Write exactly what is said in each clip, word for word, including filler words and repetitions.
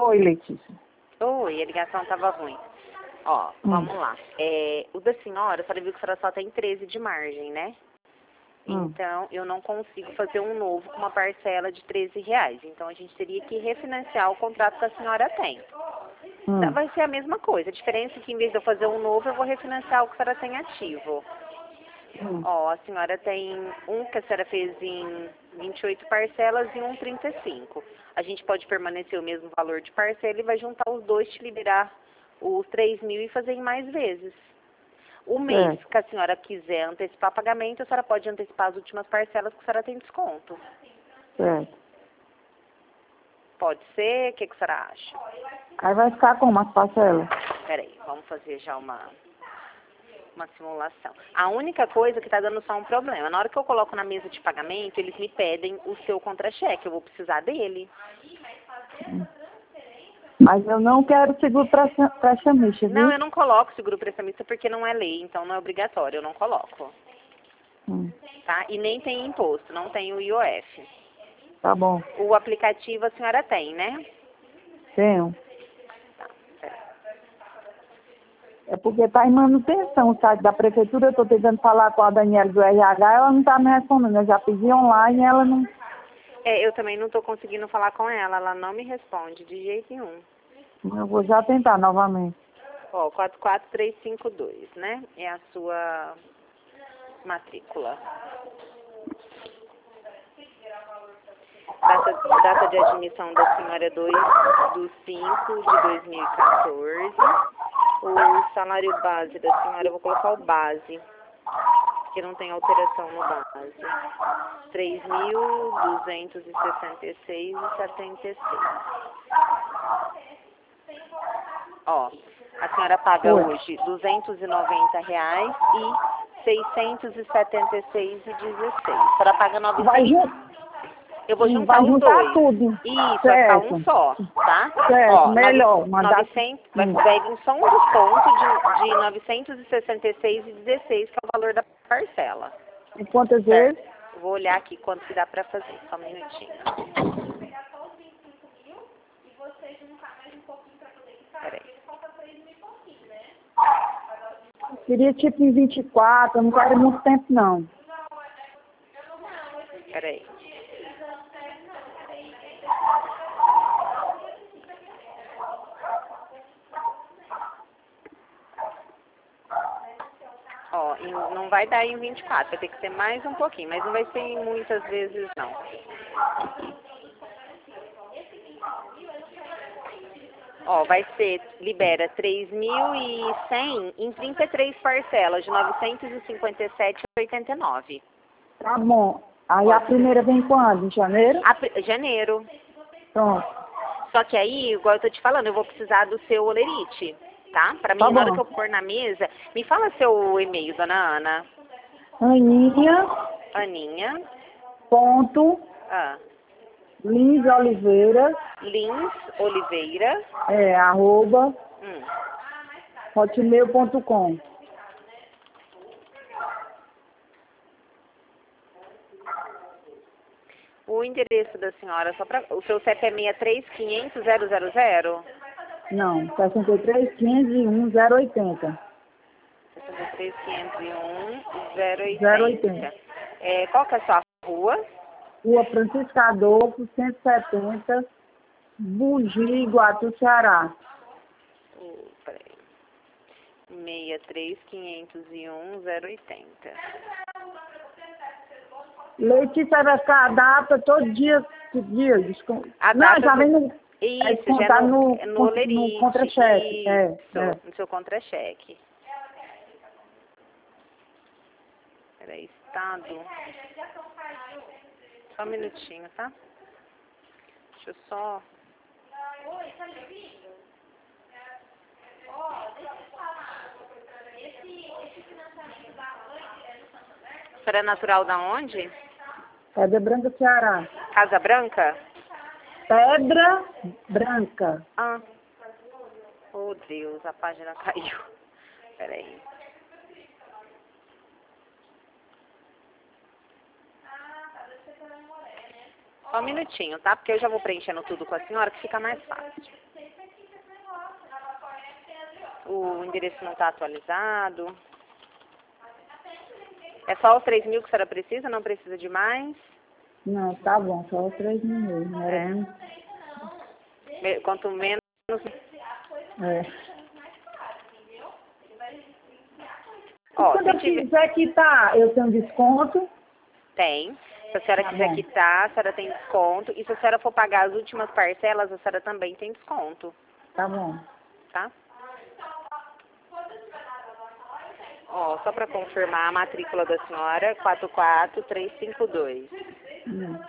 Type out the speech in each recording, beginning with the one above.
Oi, Letícia. Oi, a ligação estava ruim. Ó, Hum. vamos lá. É, o da senhora, a senhora viu que a senhora só tem treze de margem, né? Hum. Então, eu não consigo fazer um novo com uma parcela de treze reais. Então, a gente teria que refinanciar o contrato que a senhora tem. Hum. Vai ser a mesma coisa. A diferença é que, em vez de eu fazer um novo, eu vou refinanciar o que a senhora tem ativo. Hum. Ó, a senhora tem um que a senhora fez em vinte e oito parcelas e um trinta e cinco. A gente pode permanecer o mesmo valor de parcela e vai juntar os dois, te liberar os três mil e fazer em mais vezes. O mês É. que a senhora quiser antecipar pagamento, a senhora pode antecipar as últimas parcelas que a senhora tem desconto. Certo. Pode ser? O que, que a senhora acha? Aí vai ficar como as parcelas? Peraí, vamos fazer já uma, uma simulação. A única coisa que está dando só um problema, na hora que eu coloco na mesa de pagamento, eles me pedem o seu contra-cheque, eu vou precisar dele. Mas eu não quero seguro prestamista, viu? Não, eu não coloco seguro prestamista porque não é lei, então não é obrigatório, eu não coloco. Hum. Tá? E nem tem imposto, não tem o I O F. Tá bom. O aplicativo a senhora tem, né? Tenho. Tá, certo. É porque tá em manutenção o site da prefeitura. Eu tô tentando falar com a Daniela do R H, ela não tá me respondendo. Eu já pedi online e ela não... É, eu também não estou conseguindo falar com ela, ela não me responde de jeito nenhum. Eu vou já tentar novamente. Ó, quatro quatro três cinco dois, né? É a sua matrícula. Data, data de admissão da senhora é dois de cinco de dois mil e quatorze. O salário base da senhora, eu vou colocar o base, porque não tem alteração no base. três mil duzentos e sessenta e seis reais e setenta e seis centavos. Ó, a senhora paga Oi. hoje duzentos e noventa reais e seiscentos e setenta e seis reais e dezesseis. A senhora paga Vai, novecentos. jun... Eu vou juntar vai os juntar dois. tudo. Isso, vai ficar um Certo. só, tá? Certo, Ó, melhor. nove- Mandar... novecentos, vai, Hum. vai vir só um desconto de, de novecentos e sessenta e seis reais e dezesseis centavos, que é o valor da parcela. E quantas Certo. vezes? Vou olhar aqui quanto que dá pra fazer, só um minutinho. Peraí. Queria tipo em vinte e quatro, eu não quero muito tempo não. Peraí. Ó, em- não vai dar em vinte e quatro, vai ter que ser mais um pouquinho, mas não vai ser em muitas vezes não. Ó, vai ser, libera três mil e cem em trinta e três parcelas de novecentos e cinquenta e sete reais e oitenta e nove centavos. Tá bom. Aí a primeira vem quando? Em janeiro? A pri- janeiro. Pronto. Só que aí, igual eu tô te falando, eu vou precisar do seu olerite, tá? Pra mim, Tá na hora bom. que eu pôr na mesa, me fala seu e-mail, dona Ana. Aninha, Aninha, ponto, ah, Lins Oliveira, Lins Oliveira, é, arroba, hum, hotmail ponto com. o endereço da senhora, só pra, o seu C E P é seis três quinhentos zero zero zero? Não, sessenta e três, quinhentos e um, zero oitenta. sessenta e três quinhentos e um zero zero oitenta. oitenta. É, qual que é a sua rua? Rua Francisco Adolfo, cento e setenta, Bugi, Iguatu, Ceará. Uh, peraí. seis três quinhentos e um zero oitenta. Letícia vai ficar a data todo dia, que dia? Descon... A Não, data já do- vem no, Isso, é já é descontar no, no, é no no, olerite. contra-cheque. É, Isso, é. no seu contra-cheque. Peraí, estado. Só um minutinho, tá? Deixa eu só... A senhora é natural da onde? Pedra Branca, Ceará. Casa Branca? Pedra Branca. Ah. Oh, Deus, a página caiu. Peraí. Só um minutinho, tá? Porque eu já vou preenchendo tudo com a senhora, que fica mais fácil. O endereço não está atualizado. É só os três mil que a senhora precisa? Não precisa de mais? Não, tá bom, só os três mil mesmo. Não era É. nem... Me- Quanto menos... É. Ó, Quando se eu tiver... quiser quitar, eu tenho desconto? Tem. Se a senhora Tá quiser bom. quitar, a senhora tem desconto. E se a senhora for pagar as últimas parcelas, a senhora também tem desconto. Tá bom. Tá? Ó, só para confirmar, a matrícula da senhora, quatro quatro três cinco dois. Hum.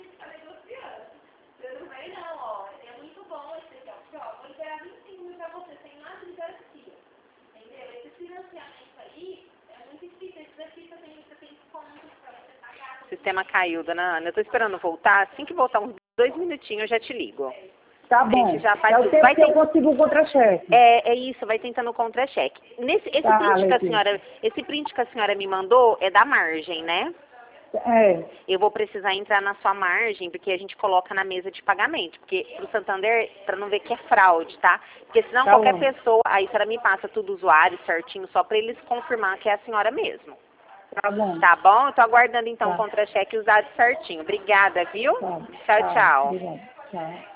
O sistema caiu, dona Ana. Eu tô esperando voltar. Assim que voltar uns dois minutinhos, eu já te ligo. Tá A bom. gente já faz É o tudo. tempo Vai que eu ter... consigo o contra-cheque. É, é isso, vai tentando o contra-cheque. Nesse, esse Tá, print que a Letícia. senhora, esse print que a senhora me mandou é da margem, né? É. Eu vou precisar entrar na sua margem, porque a gente coloca na mesa de pagamento. Porque pro Santander, para não ver que é fraude, tá? Porque senão Tá qualquer bom. pessoa, aí a senhora me passa tudo o usuário certinho, só para eles confirmar que é a senhora mesmo. Tá bom. Tá bom? Eu tô aguardando então o Tá. contra-cheque e os dados certinho. Obrigada, viu? Tá. Tchau, Tá. tchau. Obrigada. Tchau.